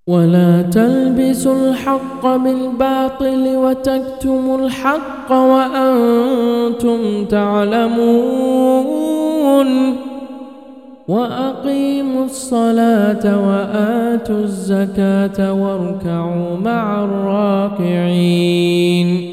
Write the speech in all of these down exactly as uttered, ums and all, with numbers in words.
ولا تلبسوا الحق بالباطل وتكتموا الحق وأنتم تعلمون وأقيموا الصلاة وآتوا الزكاة واركعوا مع الراكعين.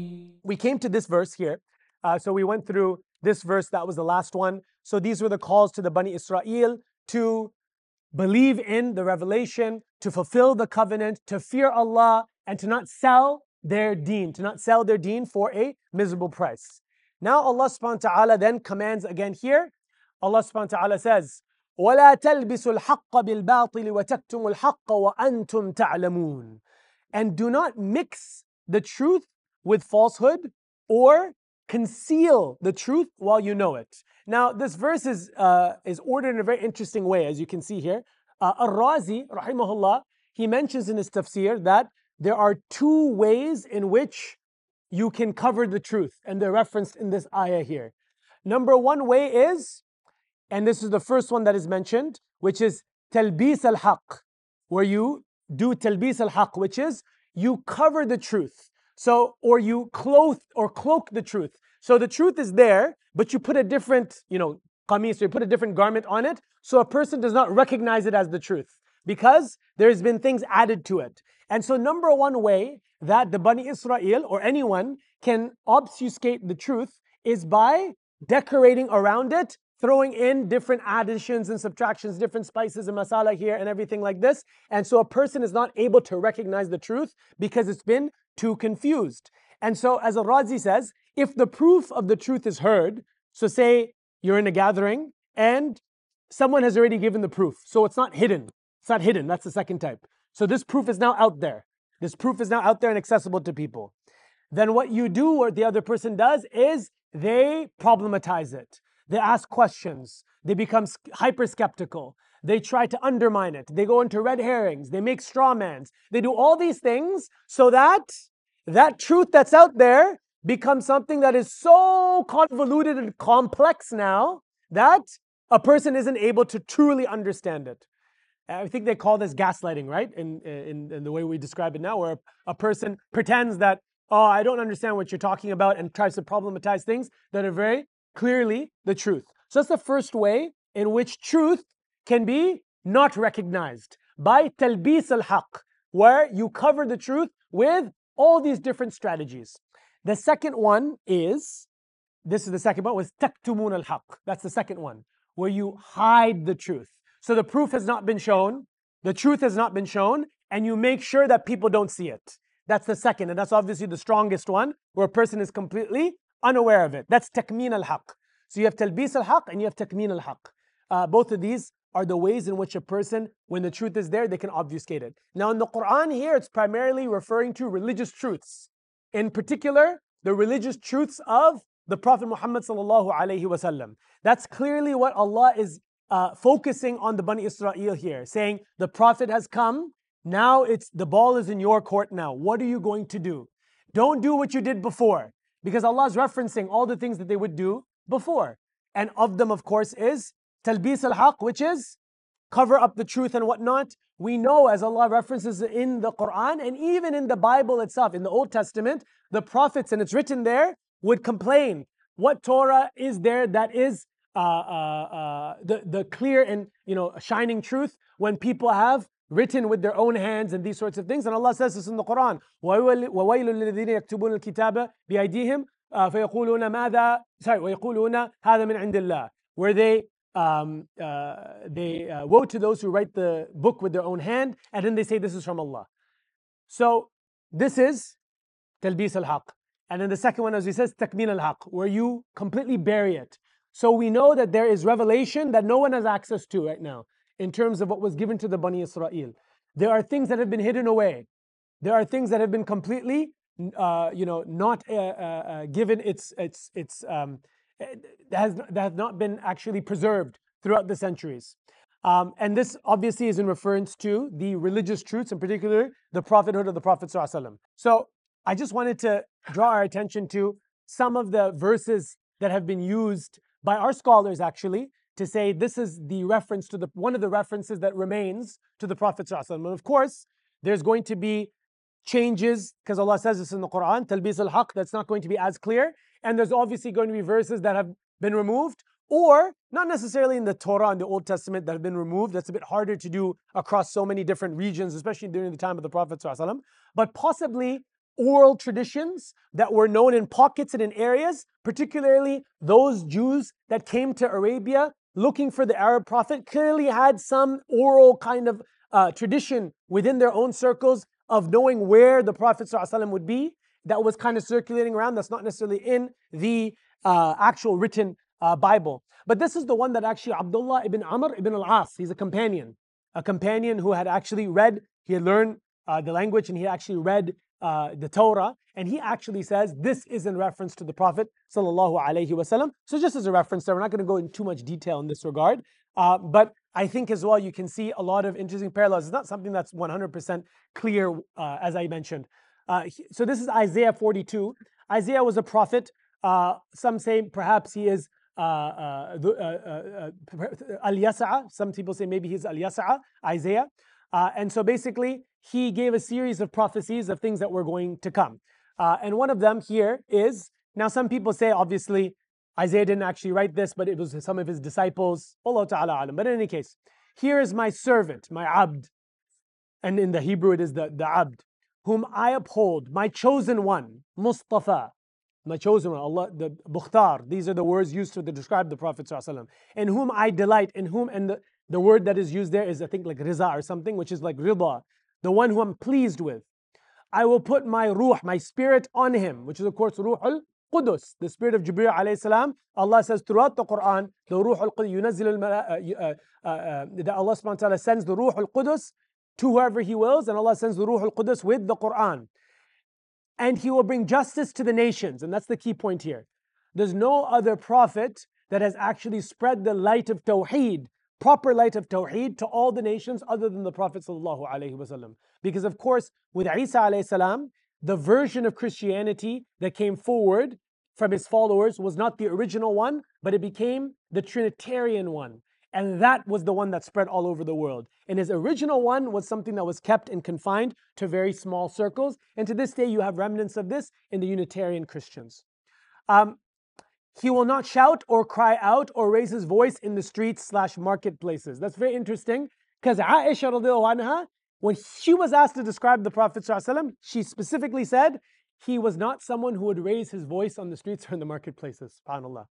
We came to this verse here. Uh, so we went through this verse, that was the last one. So these were the calls to the Bani Israel to believe in the revelation, to fulfill the covenant, to fear Allah, and to not sell their deen, to not sell their deen for a miserable price. Now Allah subhanahu wa ta'ala then commands again here. Allah subhanahu wa ta'ala says, وَلَا تَلْبِسُوا الْحَقَّ بِالْبَاطِلِ وَتَكْتُمُوا الْحَقَّ وَأَنْتُمْ تَعْلَمُونَ. And do not mix the truth with falsehood or conceal the truth while you know it. Now, this verse is, uh, is ordered in a very interesting way, as you can see here. Uh, Ar-Razi, rahimahullah, he mentions in his tafsir that there are two ways in which you can cover the truth, and they're referenced in this ayah here. Number one way is, and this is the first one that is mentioned, which is talbis al-haq, where you do talbis al-haq, which is you cover the truth. So, or you clothe or cloak the truth. So the truth is there, but you put a different, you know, qamis, or you put a different garment on it, so a person does not recognize it as the truth, because there's been things added to it. And so number one way that the Bani Israel or anyone can obfuscate the truth is by decorating around it, throwing in different additions and subtractions, different spices and masala here and everything like this. And so a person is not able to recognize the truth because it's been too confused. And so as Al-Razi says, if the proof of the truth is heard, so say you're in a gathering and someone has already given the proof, so it's not hidden. It's not hidden, that's the second type. So this proof is now out there. This proof is now out there and accessible to people. Then what you do, or the other person does, is they problematize it. They ask questions. They become hyper skeptical. They try to undermine it. They go into red herrings. They make straw mans. They do all these things so that that truth that's out there becomes something that is so convoluted and complex now that a person isn't able to truly understand it. I think they call this gaslighting, right? In, in, in the way we describe it now, where a person pretends that, oh, I don't understand what you're talking about, and tries to problematize things that are very clearly the truth. So that's the first way in which truth can be not recognized, by talbis al-haq, where you cover the truth with all these different strategies. The second one is, this is the second one, was taktumun al-haq. That's the second one, where you hide the truth. So the proof has not been shown, the truth has not been shown, and you make sure that people don't see it. That's the second, and that's obviously the strongest one, where a person is completely unaware of it. That's takmin al-haq. So you have talbis al-haq and you have takmin al-haq. Uh, both of these are the ways in which a person, when the truth is there, they can obfuscate it. Now in the Quran here, it's primarily referring to religious truths. In particular, the religious truths of the Prophet Muhammad sallallahu alaihi wasallam. That's clearly what Allah is uh, focusing on the Bani Israel here, saying the Prophet has come, now it's the ball is in your court now. What are you going to do? Don't do what you did before, because Allah is referencing all the things that they would do before. And of them, of course, is talbis al-haq, which is cover up the truth and whatnot. We know, as Allah references in the Quran and even in the Bible itself, in the Old Testament, the prophets, and it's written there, would complain. What Torah is there that is uh, uh, uh, the, the clear and, you know, shining truth, when people have written with their own hands and these sorts of things? And Allah says this in the Quran, وَوَيْلٌ لِلَّذِينَ يَكْتُبُونَ الْكِتَابَ بِأَيْدِيهِمْ فَيَقُولُونَ مَاذَا sorry وَيَقُولُونَ هَذَا مِنْ عِنْدِ اللَّهِ, where they um, uh, they uh, woe to those who write the book with their own hand, and then they say this is from Allah. So this is talbis al-haq. And then the second one, as we says, takmin al-haq, where you completely bury it. So we know that there is revelation that no one has access to right now in terms of what was given to the Bani Israel. There are things that have been hidden away. There are things that have been completely, uh, you know, not uh, uh, given its its its um, that has that has not been actually preserved throughout the centuries. Um, and this obviously is in reference to the religious truths, in particular the prophethood of the Prophet ﷺ. So I just wanted to draw our attention to some of the verses that have been used by our scholars actually to say this is the reference to the one of the references that remains to the Prophet ﷺ. And of course, there's going to be changes because Allah says this in the Quran, talbis al-haq, that's not going to be as clear. And there's obviously going to be verses that have been removed, or not necessarily in the Torah and the Old Testament that have been removed. That's a bit harder to do across so many different regions, especially during the time of the Prophet ﷺ. But possibly oral traditions that were known in pockets and in areas, particularly those Jews that came to Arabia looking for the Arab prophet, clearly had some oral kind of uh, tradition within their own circles of knowing where the Prophet ﷺ would be. That was kind of circulating around. That's not necessarily in the uh, actual written uh, Bible. But this is the one that actually Abdullah ibn Amr ibn al-As, he's a companion, a companion who had actually read, he had learned uh, the language and he actually read uh, the Torah, and he actually says this is in reference to the Prophet sallallahu alaihi wasallam. So just as a reference there, we're not going to go into too much detail in this regard, uh, but I think as well you can see a lot of interesting parallels. It's not something that's one hundred percent clear, uh, as I mentioned. Uh, so this is Isaiah forty-two. Isaiah was a prophet. Uh, some say perhaps he is uh, uh, uh, uh, Al-Yasa'a. Some people say maybe he's Al-Yasa'a, Isaiah. Uh, and so basically, he gave a series of prophecies of things that were going to come. Uh, and one of them here is, now some people say obviously Isaiah didn't actually write this, but it was some of his disciples. Allah Ta'ala alam. But in any case, here is my servant, my abd. And in the Hebrew it is the, the abd, whom I uphold, my chosen one, Mustafa, my chosen one, Allah, the Bukhtar. These are the words used to describe the Prophet ﷺ. In whom I delight, in whom, and the, the word that is used there is I think like riza or something, which is like rida, the one who I'm pleased with. I will put my ruh, my spirit on him, which is of course Ruh al-Qudus, the spirit of Jibreel alayhi salam. Allah says throughout the Quran, the Ruh al-Qudus, yunazzil al that Allah subhanahu wa ta'ala sends the Ruh al-Qudus to whoever He wills, and Allah sends the Ruh al-Qudus with the Quran. And He will bring justice to the nations, and that's the key point here. There's no other prophet that has actually spread the light of Tawheed, proper light of Tawheed to all the nations other than the Prophet sallallahu alaihi wasallam. Because of course, with Isa alayhi salam, the version of Christianity that came forward from his followers was not the original one, but it became the Trinitarian one. And that was the one that spread all over the world. And his original one was something that was kept and confined to very small circles. And to this day, you have remnants of this in the Unitarian Christians. Um, he will not shout or cry out or raise his voice in the streets slash marketplaces. That's very interesting because Aisha radiallahu anha, when she was asked to describe the Prophet ﷺ, she specifically said he was not someone who would raise his voice on the streets or in the marketplaces. SubhanAllah.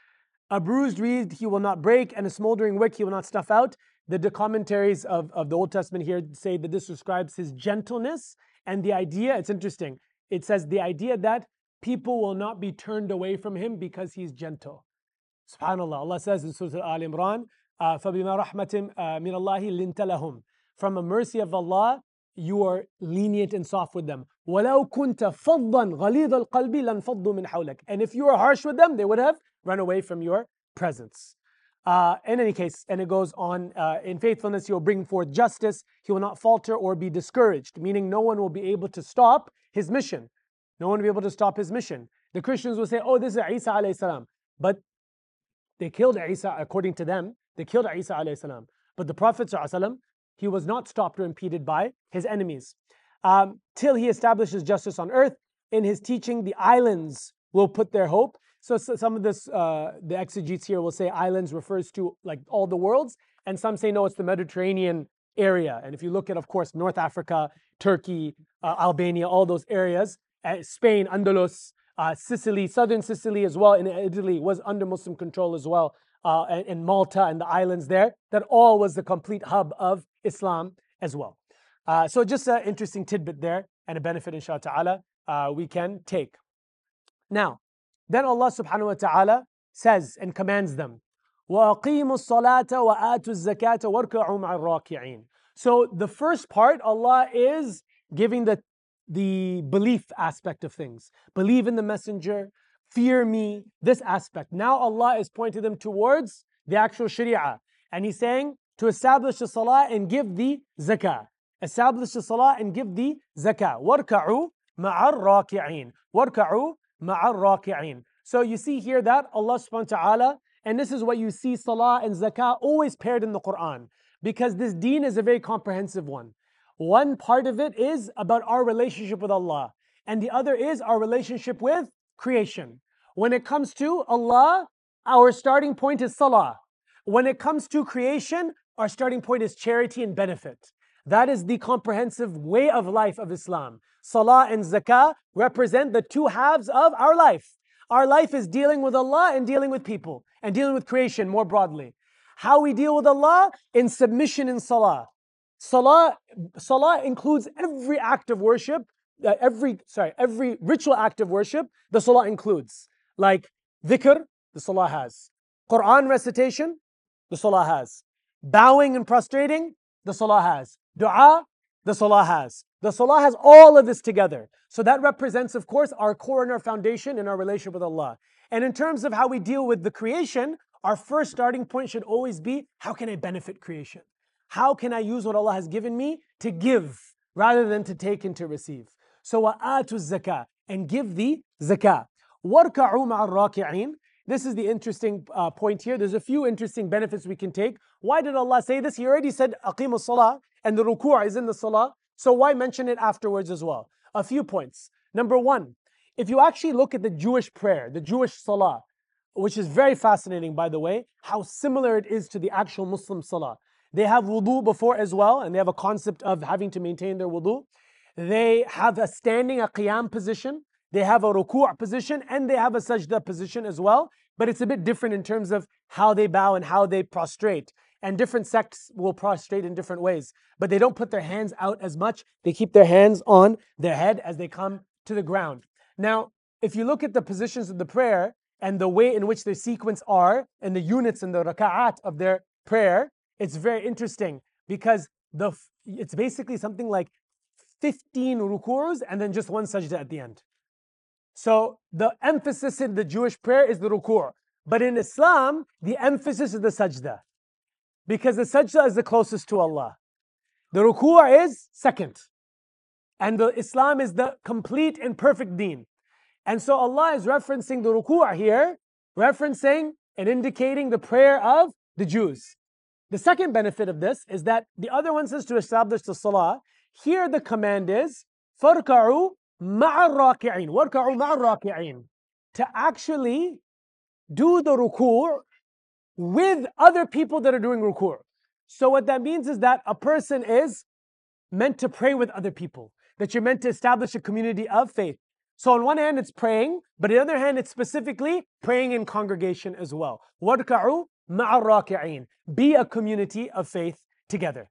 A bruised reed he will not break, and a smoldering wick he will not snuff out. The, the commentaries of, of the Old Testament here say that this describes his gentleness and the idea, it's interesting, it says the idea that people will not be turned away from him because he's gentle. SubhanAllah, Allah says in Surah Al-Imran, فَبِمَا رَحْمَةٍ مِنَ اللَّهِ لِنْتَ لَهُمْ. From a mercy of Allah, you are lenient and soft with them. وَلَوْ كُنْتَ فَضًّا غَلِيظَ الْقَلْبِ لَنْفَضُّوا مِنْ حَوْلَكَ. And if you were harsh with them, they would have run away from your presence. Uh, in any case, and it goes on, uh, in faithfulness he will bring forth justice, he will not falter or be discouraged, meaning no one will be able to stop his mission. No one will be able to stop his mission. The Christians will say, oh, this is Isa alayhi salam. But they killed Isa, according to them, they killed Isa alayhi salam. But the Prophet sallallahu alaihi wasallam, he was not stopped or impeded by his enemies. Um, till he establishes justice on earth. In his teaching, the islands will put their hope. So, so some of this, uh, the exegetes here will say islands refers to like all the worlds, and some say no, it's the Mediterranean area. And if you look at, of course, North Africa, Turkey, uh, Albania, all those areas, uh, Spain, Andalus, uh, Sicily, southern Sicily as well, in Italy was under Muslim control as well, uh, and, and Malta and the islands there, that all was the complete hub of Islam as well. Uh, so just an interesting tidbit there and a benefit, inshallah ta'ala, uh, we can take. Now, then Allah subhanahu wa ta'ala says and commands them, وَأَقِيمُوا الصَّلَاةَ وَآتُوا الزَّكَاةَ وَارْكَعُوا مَعَ الرَّاكِعِينَ. So the first part, Allah is giving the, the belief aspect of things. Believe in the messenger, fear me, this aspect. Now Allah is pointing them towards the actual sharia. And He's saying to establish the salah and give the zakah. Establish the salah and give the zakah. وَارْكَعُوا مَعَ الرَّاكِعِينَ. وَارْكَعُوا مَعَ الرَّاكِعِينَ. So you see here that Allah subhanahu wa ta'ala And this is what you see salah and zakah always paired in the Quran, because this deen is a very comprehensive one. One part of it is about our relationship with Allah, and the other is our relationship with creation. When it comes to Allah, our starting point is salah. When it comes to creation, our starting point is charity and benefit. That is the comprehensive way of life of Islam. Salah and zakah represent the two halves of our life. Our life is dealing with Allah and dealing with people, and dealing with creation more broadly. How we deal with Allah? In submission in salah. Salah, salah includes every act of worship, uh, every, sorry, every ritual act of worship, the salah includes. Like dhikr, the salah has. Quran recitation, the salah has. Bowing and prostrating, the salah has. Dua, the salah has. The salah has all of this together. So that represents, of course, our core and our foundation in our relationship with Allah. And in terms of how we deal with the creation, our first starting point should always be, how can I benefit creation? How can I use what Allah has given me to give rather than to take and to receive? So wa'atu zakah, and give the zakah. وَارْكَعُوا مَعَ الرَّاكِعِينَ. This is the interesting uh, point here. There's a few interesting benefits we can take. Why did Allah say this? He already said aqimu salah, and the ruku' is in the salah. So why mention it afterwards as well? A few points. Number one, if you actually look at the Jewish prayer, the Jewish salah, which is very fascinating, by the way, how similar it is to the actual Muslim salah. They have wudu before as well, and they have a concept of having to maintain their wudu. They have a standing, a qiyam position. They have a ruku' position, and they have a sajda position as well. But it's a bit different in terms of how they bow and how they prostrate. And different sects will prostrate in different ways. But they don't put their hands out as much. They keep their hands on their head as they come to the ground. Now, if you look at the positions of the prayer and the way in which the sequence are, and the units and the raka'at of their prayer, it's very interesting, because the it's basically something like fifteen rukus and then just one sajda at the end. So the emphasis in the Jewish prayer is the ruku'. But in Islam, the emphasis is the sajda, because the sajda is the closest to Allah. The ruku' is second. And the Islam is the complete and perfect deen. And so Allah is referencing the ruku' here, referencing and indicating the prayer of the Jews. The second benefit of this is that the other one says to establish the salah. Here the command is فَارْكَعُوا مَعَ الرَّاكِعِينَ وَارْكَعُوا مَعَ الرَّاكِعِينَ, to actually do the ruku' with other people that are doing ruku'. So what that means is that a person is meant to pray with other people, that you're meant to establish a community of faith. So on one hand it's praying, but on the other hand it's specifically praying in congregation as well. وَارْكَعُوا مَعَ الرَّاكِعِينَ, be a community of faith together.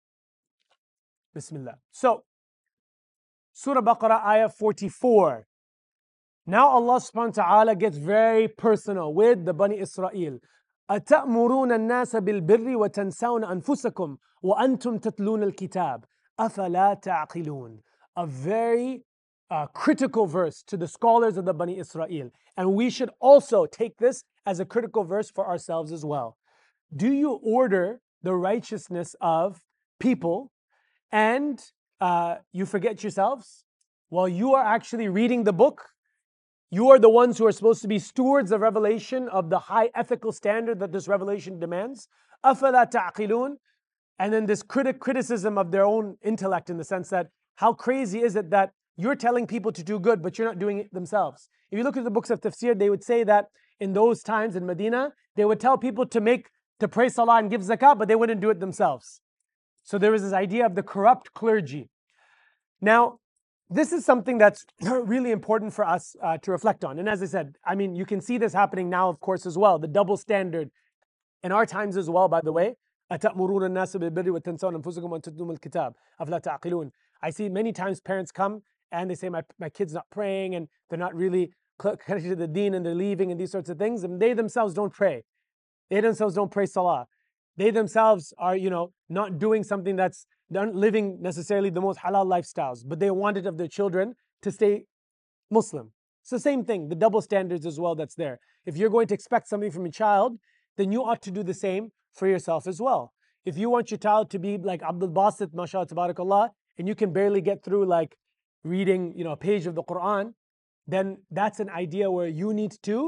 Bismillah. So, Surah Baqarah, ayah forty-four. Now Allah subhanahu wa ta'ala gets very personal with the Bani Israel. أَتَأْمُرُونَ النَّاسَ بِالْبِرِّ وَتَنْسَوْنَ أَنفُسَكُمْ وَأَنْتُمْ تَتْلُونَ الْكِتَابِ أَفَلَا تَعْقِلُونَ. A very uh, critical verse to the scholars of the Bani Israel. And we should also take this as a critical verse for ourselves as well. Do you order the righteousness of people and uh, you forget yourselves while you are actually reading the book? You are the ones who are supposed to be stewards of revelation, of the high ethical standard that this revelation demands. أَفَلَا تَعْقِلُونَ. And then this critic criticism of their own intellect, in the sense that how crazy is it that you're telling people to do good, but you're not doing it themselves. If you look at the books of tafsir, they would say that in those times in Medina, they would tell people to make, to pray salah and give zakah, but they wouldn't do it themselves. So there was this idea of the corrupt clergy. Now, this is something that's really important for us uh, to reflect on. And as I said, I mean, you can see this happening now, of course, as well. The double standard in our times as well, by the way. أَتَأْمُرُونَ النَّاسَ بِالْبِرِّ وَتَنْسَوْنَ أَنفُسَكُمْ وَأَنْتُمْ تَتْلُونَ الْكِتَابَ أَفَلَا تَعْقِلُونَ. I see many times parents come and they say, my, my kid's not praying and they're not really connected to the deen and they're leaving and these sorts of things. And they themselves don't pray. They themselves don't pray salah. They themselves are, you know, not doing something that's, they're not living necessarily the most halal lifestyles, but they want it of their children to stay Muslim. It's the same thing, the double standards as well that's there. If you're going to expect something from your child, then you ought to do the same for yourself as well. If you want your child to be like Abdul Basit, mashallah, tabarakallah, and you can barely get through like reading, you know, a page of the Quran, then that's an idea where you need to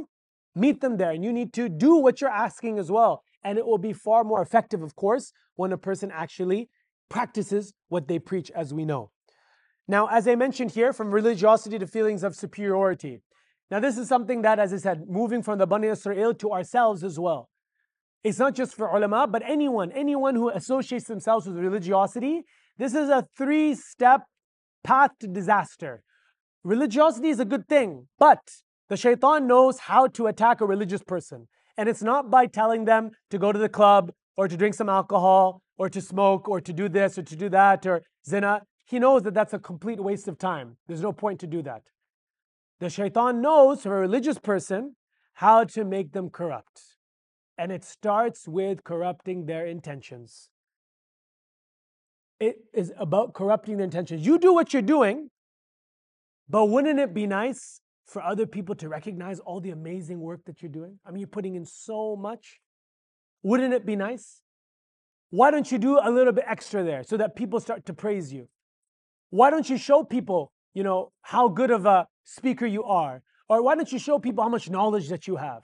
meet them there, and you need to do what you're asking as well. And it will be far more effective, of course, when a person actually practices what they preach, as we know. Now, as I mentioned here, from religiosity to feelings of superiority. Now, this is something that, as I said, moving from the Bani Israel to ourselves as well. It's not just for ulama, but anyone, anyone who associates themselves with religiosity. This is a three-step path to disaster. Religiosity is a good thing, but the shaitan knows how to attack a religious person. And it's not by telling them to go to the club or to drink some alcohol or to smoke or to do this or to do that or zina. He knows that that's a complete waste of time. There's no point to do that. The shaitan knows for a religious person how to make them corrupt. And it starts with corrupting their intentions. It is about corrupting their intentions. You do what you're doing, but wouldn't it be nice for other people to recognize all the amazing work that you're doing? I mean, you're putting in so much. Wouldn't it be nice? Why don't you do a little bit extra there so that people start to praise you? Why don't you show people, you know, how good of a speaker you are? Or why don't you show people how much knowledge that you have?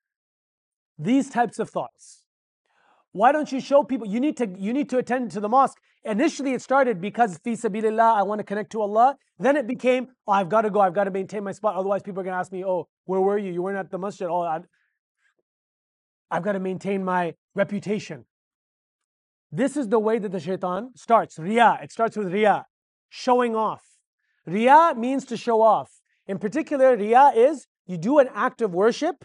These types of thoughts. Why don't you show people, you need to you need to attend to the mosque. Initially it started because fi sabilillah, I want to connect to Allah. Then it became, oh, I've got to go, I've got to maintain my spot. Otherwise people are going to ask me, oh, where were you? You weren't at the masjid. Oh, I, I've got to maintain my reputation. This is the way that the shaitan starts. Riya, it starts with riya, showing off. Riya means to show off. In particular, riya is you do an act of worship,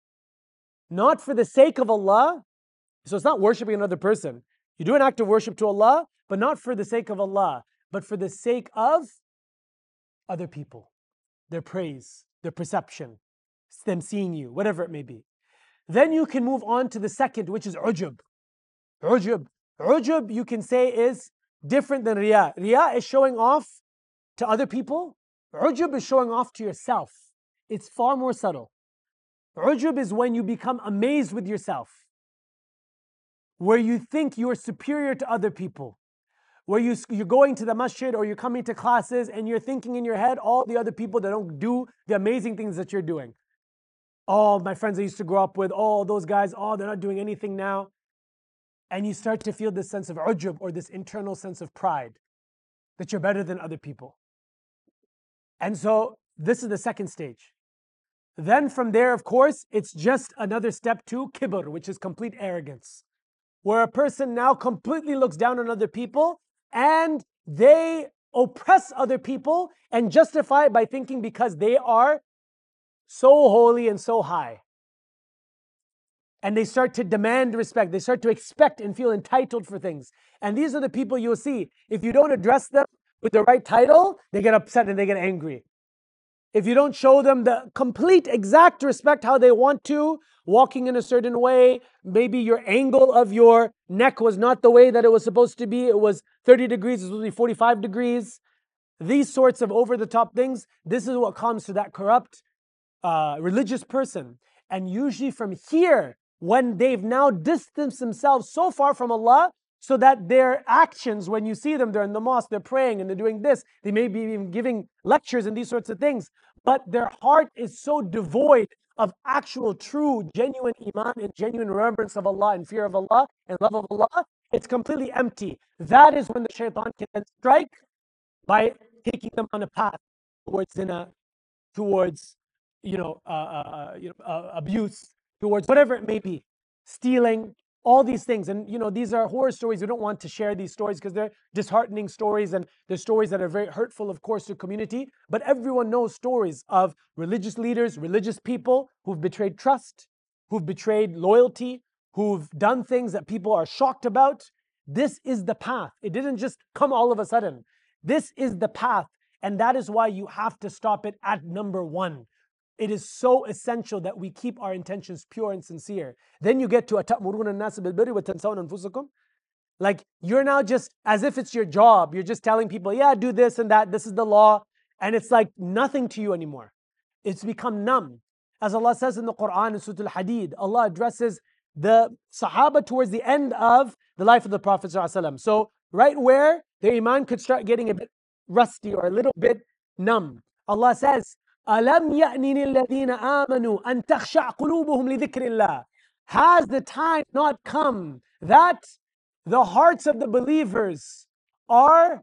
not for the sake of Allah. So it's not worshiping another person. You do an act of worship to Allah, but not for the sake of Allah, but for the sake of other people, their praise, their perception, them seeing you, whatever it may be. Then you can move on to the second, which is ujub. Ujub. Ujub, you can say, is different than riya. Riya is showing off to other people. Ujub is showing off to yourself. It's far more subtle. Ujub is when you become amazed with yourself, where you think you're superior to other people, where you, you're going to the masjid or you're coming to classes and you're thinking in your head all the other people that don't do the amazing things that you're doing. Oh, my friends I used to grow up with, oh, those guys, oh, they're not doing anything now. And you start to feel this sense of ujub, or this internal sense of pride, that you're better than other people. And so this is the second stage. Then from there, of course, it's just another step to kibr, which is complete arrogance, where a person now completely looks down on other people and they oppress other people and justify it by thinking because they are so holy and so high. And they start to demand respect. They start to expect and feel entitled for things. And these are the people you'll see. If you don't address them with the right title, they get upset and they get angry. If you don't show them the complete, exact respect how they want to, walking in a certain way, maybe your angle of your neck was not the way that it was supposed to be. It was thirty degrees, it was supposed to be forty-five degrees. These sorts of over-the-top things, this is what comes to that corrupt uh, religious person. And usually from here, when they've now distanced themselves so far from Allah, so that their actions, when you see them, they're in the mosque, they're praying and they're doing this, they may be even giving lectures and these sorts of things, but their heart is so devoid of actual, true, genuine iman and genuine remembrance of Allah and fear of Allah and love of Allah, it's completely empty. That is when the shaitan can then strike by taking them on a path towards zina, towards, you know, uh, uh, you know uh, abuse, towards whatever it may be, stealing, all these things. And you know, these are horror stories. We don't want to share these stories because they're disheartening stories, and they're stories that are very hurtful, of course, to community. But everyone knows stories of religious leaders, religious people who've betrayed trust, who've betrayed loyalty, who've done things that people are shocked about. This is the path. It didn't just come all of a sudden. This is the path. And that is why you have to stop it at number one. It is so essential that we keep our intentions pure and sincere. Then you get to أَتَأْمُرُونَ النَّاسَ بِالْبِرِّ وَتَنْسَوْنَ أَنفُسَكُمْ. Like, you're now just, as if it's your job, you're just telling people, yeah, do this and that, this is the law. And it's like nothing to you anymore. It's become numb. As Allah says in the Quran, in Surah Al-Hadid, Allah addresses the Sahaba towards the end of the life of the Prophet ﷺ. So right where their iman could start getting a bit rusty or a little bit numb, Allah says, أَلَمْ يَأْنِنِ الَّذِينَ آمَنُوا أَن تَخْشَعَ قُلُوبُهُمْ لِذِكْرِ اللَّهِ. Has the time not come that the hearts of the believers are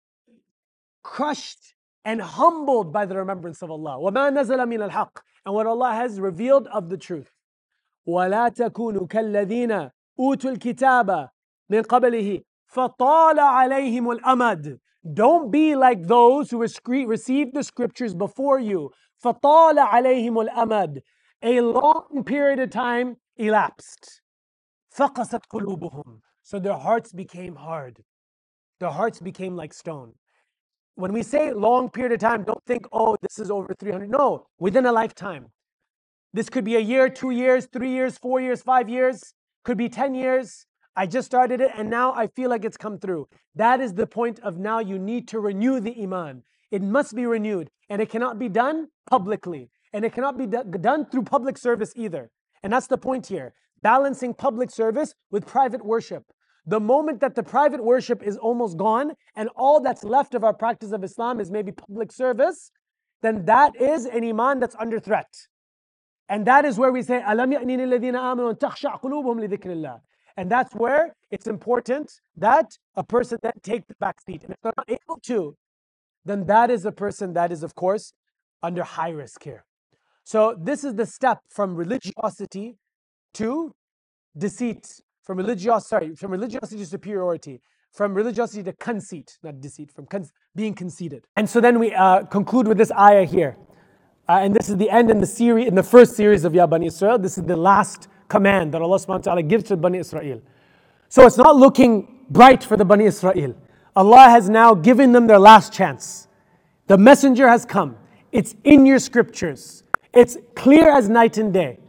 crushed and humbled by the remembrance of Allah? وَمَا نَزَلَ مِنَ الْحَقِّ. And what Allah has revealed of the truth. وَلَا تَكُونُوا كَالَّذِينَ أُوتُوا الْكِتَابَ مِنْ قَبْلِهِ فَطَالَ عَلَيْهِمُ الْأَمَدُ. Don't be like those who received the scriptures before you. فَطَالَ عَلَيْهِمُ الْأَمَدُ. A long period of time elapsed. فَقَسَتْ قُلُوبُهُمْ. So their hearts became hard. Their hearts became like stone. When we say long period of time, don't think, oh, this is over three hundred. No, within a lifetime. This could be a year, two years, three years, four years, five years. Could be ten years. I just started it and now I feel like it's come through. That is the point of now you need to renew the iman. It must be renewed. And it cannot be done publicly. And it cannot be do- done through public service either. And that's the point here. Balancing public service with private worship. The moment that the private worship is almost gone and all that's left of our practice of Islam is maybe public service, then that is an iman that's under threat. And that is where we say, أَلَمْ يَأْنِنِ الَّذِينَ آمَنُوا أَن تَخْشَعَ قُلُوبُهُمْ لِذِكْرِ اللَّهِ. And that's where it's important that a person then take the back seat. And if they're not able to, then that is a person that is, of course, under high risk here. So this is the step from religiosity to deceit. From religiosity, sorry, from religiosity to superiority. From religiosity to conceit, not deceit, from con- being conceited. And so then we uh, conclude with this ayah here. Uh, and this is the end in the series, in the first series of Ya Bani Israel. This is the last command that Allah subhanahu wa ta'ala gives to Bani Israel. So it's not looking bright for the Bani Israel. Allah has now given them their last chance. The messenger has come. It's in your scriptures. It's clear as night and day.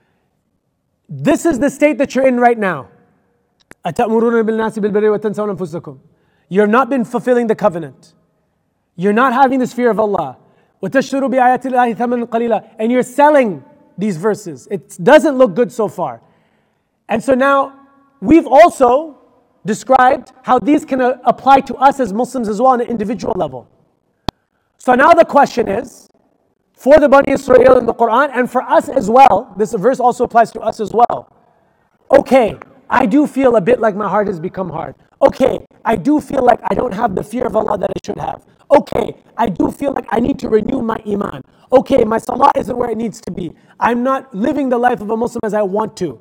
This is the state that you're in right now. أَتَأْمُرُونَ بِالنَّاسِ بِالْبِرِّ وَتَنْسَوْنَ أَنفُسَكُمْ. You're not been fulfilling the covenant. You're not having this fear of Allah. وَتَشْتَرُوا بِآيَاتِ اللَّهِ ثَمَنًا قَلِيلًا. And you're selling these verses. It doesn't look good so far. And so now, we've also described how these can uh, apply to us as Muslims as well on an individual level. So now the question is, for the Bani Israel in the Quran and for us as well, this verse also applies to us as well. Okay, I do feel a bit like my heart has become hard. Okay, I do feel like I don't have the fear of Allah that I should have. Okay, I do feel like I need to renew my iman. Okay, my salah isn't where it needs to be. I'm not living the life of a Muslim as I want to.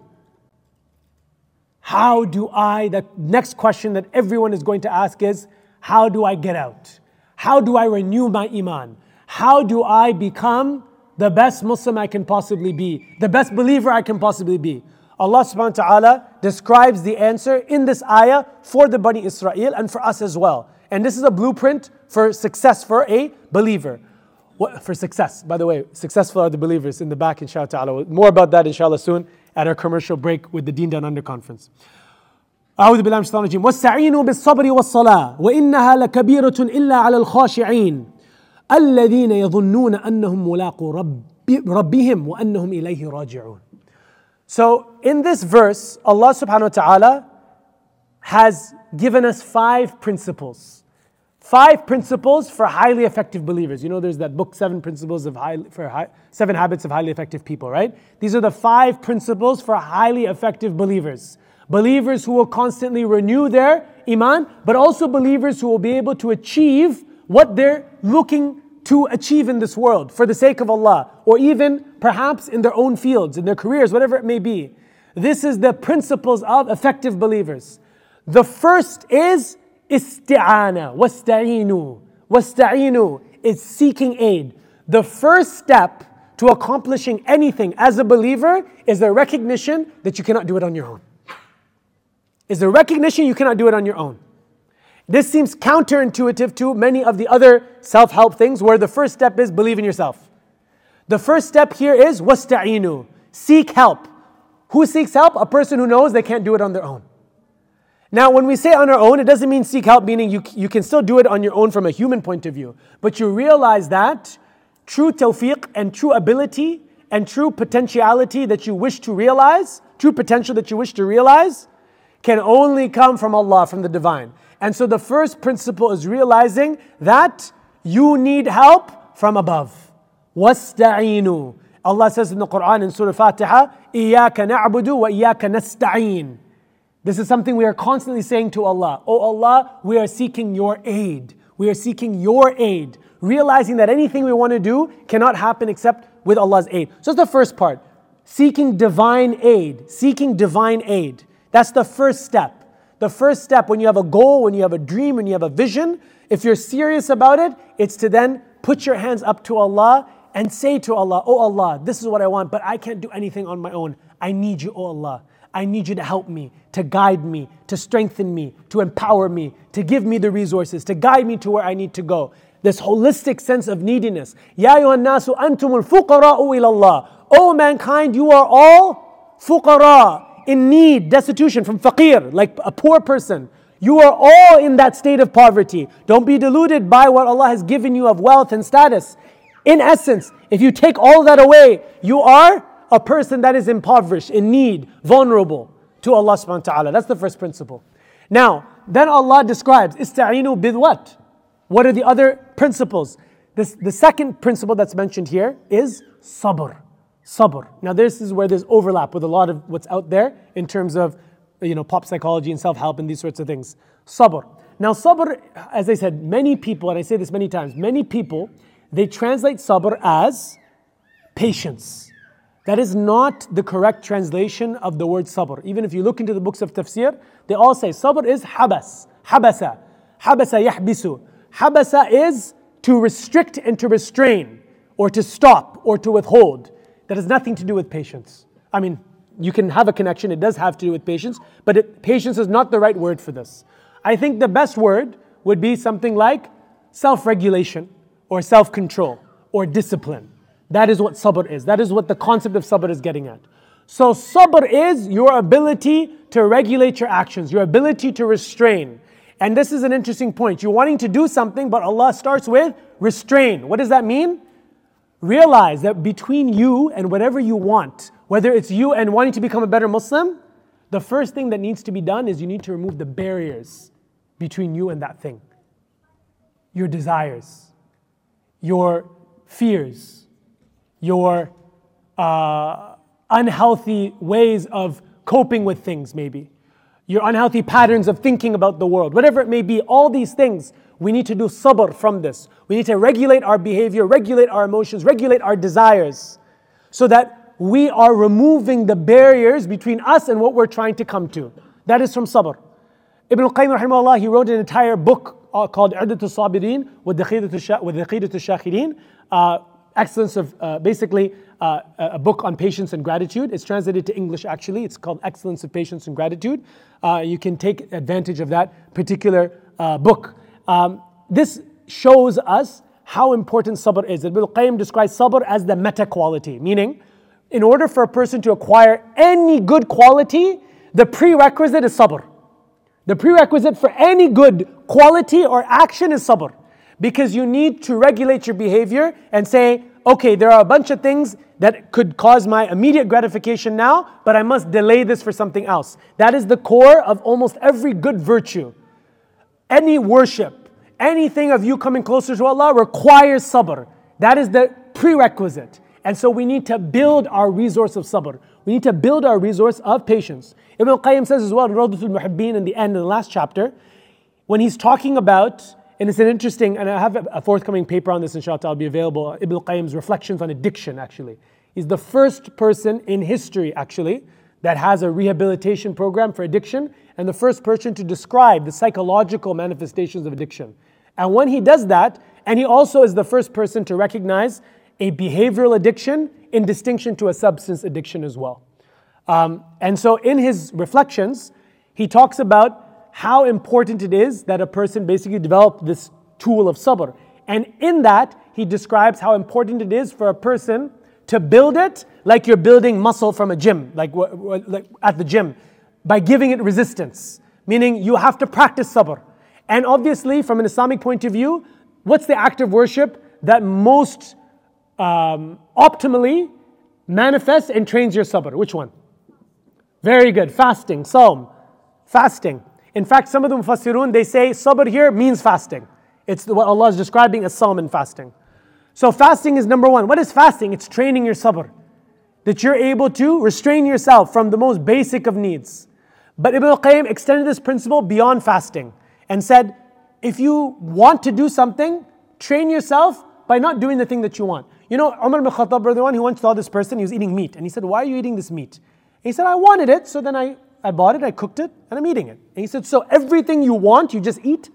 How do I, the next question that everyone is going to ask is, how do I get out? How do I renew my iman? How do I become the best Muslim I can possibly be? The best believer I can possibly be? Allah subhanahu wa ta'ala describes the answer in this ayah for the Bani Israel and for us as well. And this is a blueprint for success for a believer. What, for success, by the way, successful are the believers in the back, inshallah ta'ala. More about that, inshallah, soon at our commercial break with the Deen Down Under conference. أعوذ بالله من الشيطان الرجيم. واستعينوا بالصبر والصلاة وإنها لكبيرة إلا على الخاشعين الذين يظنون أنهم ملاقو رب ربهم وأنهم إليه راجعون. So in this verse, Allah subhanahu wa ta'ala has given us five principles. Five principles for highly effective believers. You know, there's that book, Seven Principles of High, for high, Seven Habits of Highly Effective People, right? These are the five principles for highly effective believers. Believers who will constantly renew their iman, but also believers who will be able to achieve what they're looking to achieve in this world for the sake of Allah, or even perhaps in their own fields, in their careers, whatever it may be. This is the principles of effective believers. The first is isti'ana, wasta'inu. Wasta'inu is seeking aid. The first step to accomplishing anything as a believer is the recognition that you cannot do it on your own. Is the recognition you cannot do it on your own. This seems counterintuitive to many of the other self-help things where the first step is believe in yourself. The first step here is wasta'inu, seek help. Who seeks help? A person who knows they can't do it on their own. Now, when we say on our own, it doesn't mean seek help, meaning you, you can still do it on your own from a human point of view. But you realize that true tawfiq and true ability and true potentiality that you wish to realize, true potential that you wish to realize, can only come from Allah, from the divine. And so the first principle is realizing that you need help from above. وَاسْتَعِينُوا. Allah says in the Quran in Surah Fatiha, إِيَّاكَ نَعْبُدُ وَإِيَّاكَ نَسْتَعِينُ. This is something we are constantly saying to Allah. Oh Allah, we are seeking your aid. We are seeking your aid. Realizing that anything we want to do cannot happen except with Allah's aid. So that's the first part. Seeking divine aid. Seeking divine aid. That's the first step. The first step when you have a goal, when you have a dream, when you have a vision, if you're serious about it, it's to then put your hands up to Allah and say to Allah, oh Allah, this is what I want, but I can't do anything on my own. I need you, oh Allah. I need you to help me, to guide me, to strengthen me, to empower me, to give me the resources, to guide me to where I need to go. This holistic sense of neediness. Ya ayyuhan nasu antumul fuqara'u ila Allah. O mankind, you are all fuqara, in need, destitution, from faqir, like a poor person. You are all in that state of poverty. Don't be deluded by what Allah has given you of wealth and status. In essence, if you take all that away, you are a person that is impoverished, in need, vulnerable to Allah subhanahu wa ta'ala. That's the first principle. Now, then Allah describes, ista'inu bid what? What are the other principles? This, the second principle that's mentioned here is sabr. Sabr. Now this is where there's overlap with a lot of what's out there in terms of, you know, pop psychology and self-help and these sorts of things. Sabr. Now sabr, as I said, many people, and I say this many times, many people, they translate sabr as patience. That is not the correct translation of the word sabr. Even if you look into the books of tafsir, they all say sabr is habas, habasa, habasa yahbisu. Habasa is to restrict and to restrain, or to stop, or to withhold. That has nothing to do with patience. I mean, you can have a connection, it does have to do with patience, but it, patience is not the right word for this. I think the best word would be something like self-regulation, or self-control, or discipline. That is what sabr is. That is what the concept of sabr is getting at. So sabr is your ability to regulate your actions, your ability to restrain. And this is an interesting point. You're wanting to do something, but Allah starts with restrain. What does that mean? Realize that between you and whatever you want, whether it's you and wanting to become a better Muslim, the first thing that needs to be done is you need to remove the barriers between you and that thing. Your desires, your fears, your uh, unhealthy ways of coping with things maybe, your unhealthy patterns of thinking about the world, whatever it may be, all these things, we need to do sabr from this. We need to regulate our behavior, regulate our emotions, regulate our desires, so that we are removing the barriers between us and what we're trying to come to. That is from sabr. Ibn al-Qayyim rahimahullah, he wrote an entire book uh, called Iddat al-Sabirin wa Daqidat al-Shakhirin, uh, Excellence of, uh, basically uh, a book on patience and gratitude. It's translated to English actually. It's called Excellence of Patience and Gratitude. Uh, you can take advantage of that particular uh, book. Um, this shows us how important sabr is. Ibn al-Qayyim describes sabr as the meta quality, meaning in order for a person to acquire any good quality, the prerequisite is sabr. The prerequisite for any good quality or action is sabr. Because you need to regulate your behavior and say, okay, there are a bunch of things that could cause my immediate gratification now, but I must delay this for something else. That is the core of almost every good virtue. Any worship, anything of you coming closer to Allah requires sabr. That is the prerequisite. And so we need to build our resource of sabr. We need to build our resource of patience. Ibn al-Qayyim says as well, Rawdatul Muhibbin in the end, in the last chapter, when he's talking about, and it's an interesting, and I have a forthcoming paper on this, inshallah, I'll be available, Ibn al-Qayyim's reflections on addiction actually. He's the first person in history actually that has a rehabilitation program for addiction, and the first person to describe the psychological manifestations of addiction. And when he does that, and he also is the first person to recognize a behavioral addiction in distinction to a substance addiction as well. Um, and so in his reflections, he talks about how important it is that a person basically develop this tool of sabr. And in that, he describes how important it is for a person to build it like you're building muscle from a gym, like, like at the gym, by giving it resistance. Meaning you have to practice sabr. And obviously, from an Islamic point of view, what's the act of worship that most um, optimally manifests and trains your sabr? Which one? Very good. Fasting, Sawm, fasting. In fact, some of the Mufassirun, they say sabr here means fasting. It's what Allah is describing as Sawm and fasting. So fasting is number one. What is fasting? It's training your sabr. That you're able to restrain yourself from the most basic of needs. But Ibn al-Qayyim extended this principle beyond fasting and said, if you want to do something, train yourself by not doing the thing that you want. You know, Umar ibn Khattab, the one who once saw this person, he was eating meat. And he said, why are you eating this meat? And he said, I wanted it, so then I, I bought it, I cooked it, and I'm eating it. And he said, so everything you want, you just eat?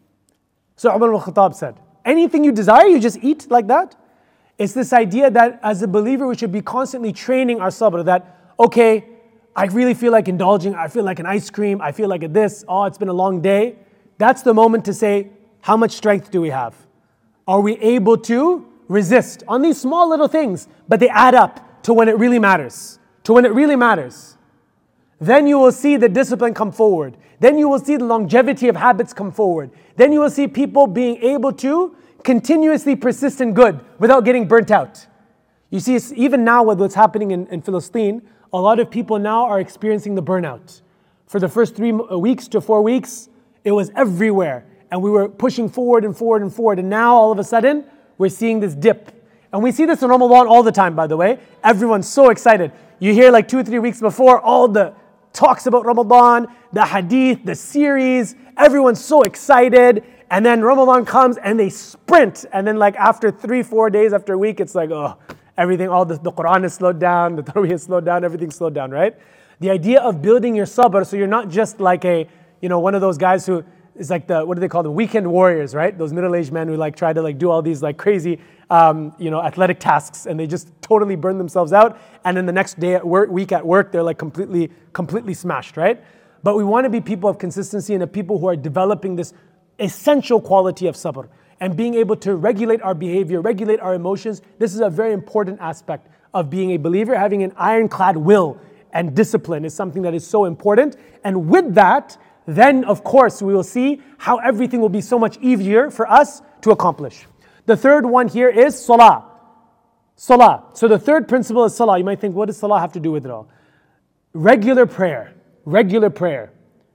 So Umar ibn Khattab said, anything you desire, you just eat like that? It's this idea that as a believer, we should be constantly training our sabr, that, okay, I really feel like indulging, I feel like an ice cream, I feel like a this, oh, it's been a long day. That's the moment to say, how much strength do we have? Are we able to resist on these small little things, but they add up to when it really matters, to when it really matters. Then you will see the discipline come forward. Then you will see the longevity of habits come forward. Then you will see people being able to continuously persist in good without getting burnt out. You see, even now with what's happening in, in Palestine, a lot of people now are experiencing the burnout. For the first three weeks to four weeks, it was everywhere. And we were pushing forward and forward and forward. And now all of a sudden, we're seeing this dip. And we see this in Ramadan all the time, by the way. Everyone's so excited. You hear like two or three weeks before, all the talks about Ramadan, the hadith, the series. Everyone's so excited. And then Ramadan comes and they sprint. And then like after three, four days, after a week, it's like, oh, everything, all the, the Quran is slowed down, the Taraweeh is slowed down, everything's slowed down, right? The idea of building your sabr, so you're not just like a, you know, one of those guys who is like the, what do they call them? Weekend warriors, right? Those middle-aged men who like try to like do all these like crazy, um, you know, athletic tasks, and they just totally burn themselves out. And then the next day at work, week at work, they're like completely, completely smashed, right? But we want to be people of consistency and a people who are developing this essential quality of sabr and being able to regulate our behavior, regulate our emotions. This is a very important aspect of being a believer. Having an ironclad will and discipline is something that is so important. And with that, then of course we will see how everything will be so much easier for us to accomplish. The third one here is salah. Salah. So the third principle is salah. You might think, what does salah have to do with it all? Regular prayer. Regular prayer.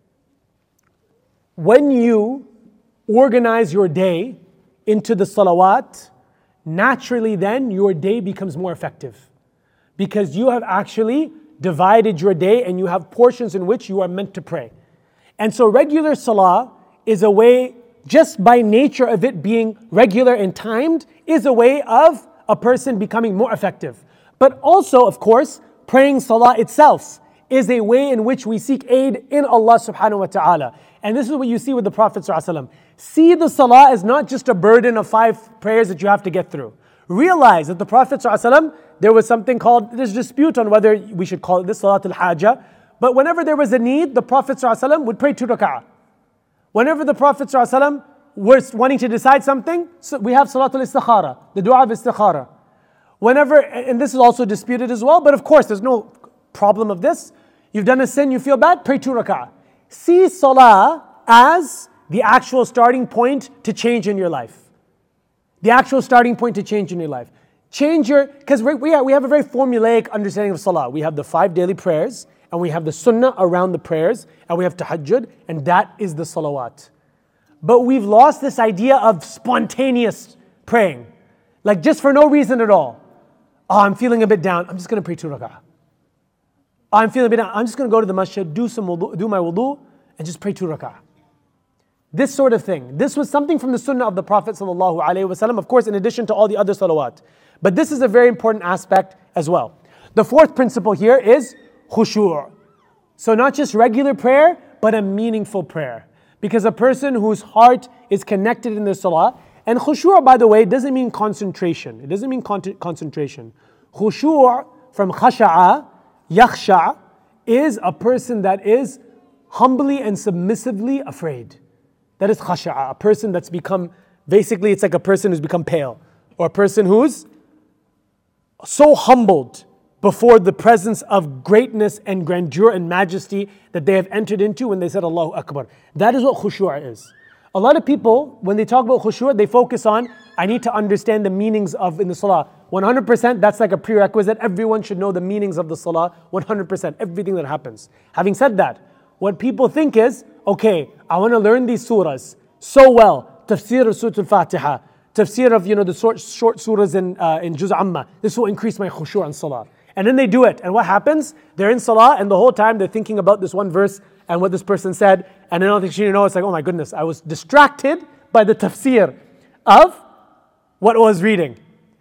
When you organize your day into the salawat, naturally then your day becomes more effective. Because you have actually divided your day and you have portions in which you are meant to pray. And so regular salah is a way, just by nature of it being regular and timed, is a way of a person becoming more effective. But also, of course, praying salah itself is a way in which we seek aid in Allah subhanahu wa ta'ala. And this is what you see with the Prophet sallallahu alaihi wasallam. See the salah as not just a burden of five prayers that you have to get through. Realize that the Prophet sallallahu alaihi wasallam, there was something called, there's dispute on whether we should call it this salatul hajah. But whenever there was a need, the Prophet ﷺ would pray two rak'ah. Whenever the Prophet ﷺ was wanting to decide something, so we have Salatul Istikhara, the dua of Istikhara. Whenever, and this is also disputed as well, but of course there's no problem of this. You've done a sin, you feel bad, pray two rak'ah. See salah as the actual starting point to change in your life. The actual starting point to change in your life. Change your, because we have, we have a very formulaic understanding of salah. We have the five daily prayers, and we have the sunnah around the prayers, and we have tahajjud, and that is the salawat. But we've lost this idea of spontaneous praying. Like just for no reason at all. Oh, I'm feeling a bit down, I'm just going to pray two rak'ah. Oh, I'm feeling a bit down, I'm just going to go to the masjid, do some wudu, do my wudu, and just pray two rak'ah. This sort of thing. This was something from the sunnah of the Prophet sallallahu alaihi wasallam, of course, in addition to all the other salawat. But this is a very important aspect as well. The fourth principle here is khushu'. So not just regular prayer, but a meaningful prayer. Because a person whose heart is connected in the salah, and khushu', by the way, doesn't mean concentration. It doesn't mean con- concentration. Khushu' from khasha'a, yakhsha', is a person that is humbly and submissively afraid. That is khasha'a, a person that's become, basically it's like a person who's become pale. Or a person who's so humbled before the presence of greatness and grandeur and majesty that they have entered into when they said Allahu Akbar. That is what khushu' is. A lot of people, when they talk about khushu', they focus on, I need to understand the meanings of in the salah. one hundred percent, that's like a prerequisite. Everyone should know the meanings of the salah, one hundred percent, everything that happens. Having said that, what people think is, okay, I want to learn these surahs so well. Tafsir Surah Al-Fatiha, tafsir of, you know, the short, short surahs in, uh, in Juz Amma. This will increase my khushu' and salah. And then they do it. And what happens? They're in salah and the whole time they're thinking about this one verse and what this person said. And then all they you know, it's like, oh my goodness, I was distracted by the tafsir of what I was reading.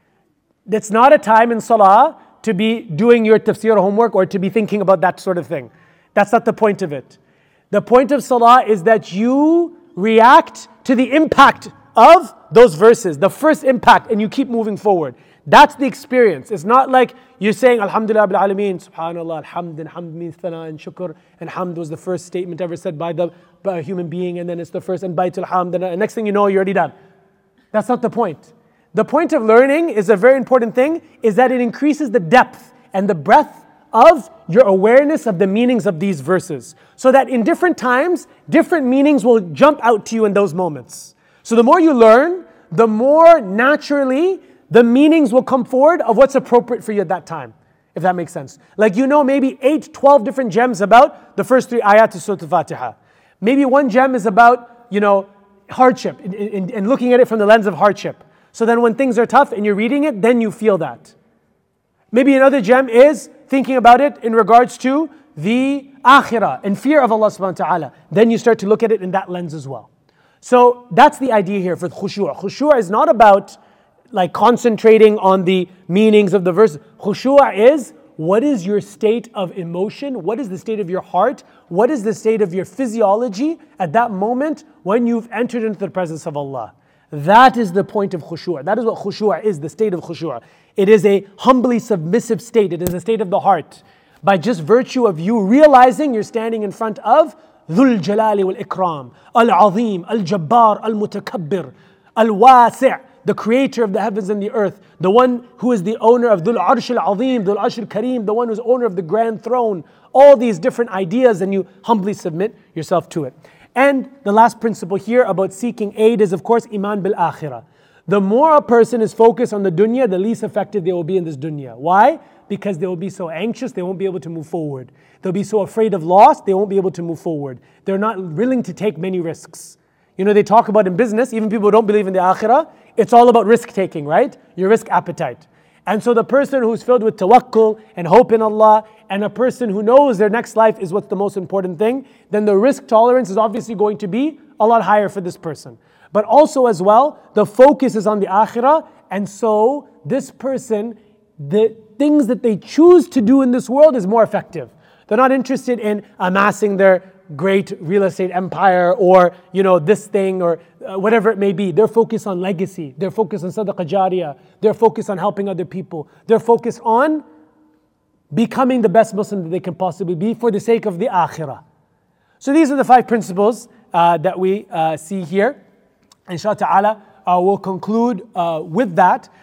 It's not a time in salah to be doing your tafsir homework or to be thinking about that sort of thing. That's not the point of it. The point of salah is that you react to the impact of those verses, the first impact, and you keep moving forward. That's the experience. It's not like you're saying Alhamdulillah Bil Alameen, Subhanallah, Alhamd, and Hamd means Thana and Shukr, and Hamd was the first statement ever said by, the, by a human being, and then it's the first, and Baitul Hamd, and the next thing you know, you're already done. That's not the point. The point of learning is a very important thing, is that it increases the depth and the breadth of your awareness of the meanings of these verses. So that in different times, different meanings will jump out to you in those moments. So the more you learn, the more naturally the meanings will come forward of what's appropriate for you at that time, if that makes sense. Like you know maybe eight, twelve different gems about the first three ayat of Surah Al-Fatiha. Maybe one gem is about, you know, hardship, and looking at it from the lens of hardship. So then when things are tough and you're reading it, then you feel that. Maybe another gem is thinking about it in regards to the akhirah and fear of Allah subhanahu wa ta'ala. Then you start to look at it in that lens as well. So that's the idea here for khushu'. Khushu' is not about like concentrating on the meanings of the verse. Khushu' is, what is your state of emotion? What is the state of your heart? What is the state of your physiology at that moment when you've entered into the presence of Allah? That is the point of khushu'. That is what khushu' is, the state of khushu'. It is a humbly submissive state. It is a state of the heart. By just virtue of you realizing you're standing in front of Dhul Jalali wal Ikram, Al-Azim, Al-Jabbar, Al-Mutakabbir, Al-Wasi', the creator of the heavens and the earth, the one who is the owner of Dhul Arsh Al-Azim, Dhul Arsh Al-Kareem, the one who's owner of the grand throne. All these different ideas, and you humbly submit yourself to it. And the last principle here about seeking aid is, of course, Iman bil Akhirah. The more a person is focused on the dunya, the least effective they will be in this dunya. Why? Because they will be so anxious, they won't be able to move forward. They'll be so afraid of loss, they won't be able to move forward. They're not willing to take many risks. You know, they talk about in business, even people who don't believe in the Akhirah, it's all about risk taking, right? Your risk appetite. And so the person who's filled with tawakkul and hope in Allah, and a person who knows their next life is what's the most important thing, then the risk tolerance is obviously going to be a lot higher for this person. But also as well, the focus is on the Akhirah, and so this person, the things that they choose to do in this world is more effective. They're not interested in amassing their great real estate empire or, you know, this thing or uh, whatever it may be. They're focused on legacy. They're focused on sadaqah jariyah. They're focused on helping other people. They're focused on becoming the best Muslim that they can possibly be for the sake of the Akhirah. So these are the five principles uh, that we uh, see here. Inshallah ta'ala, uh, we'll conclude uh, with that.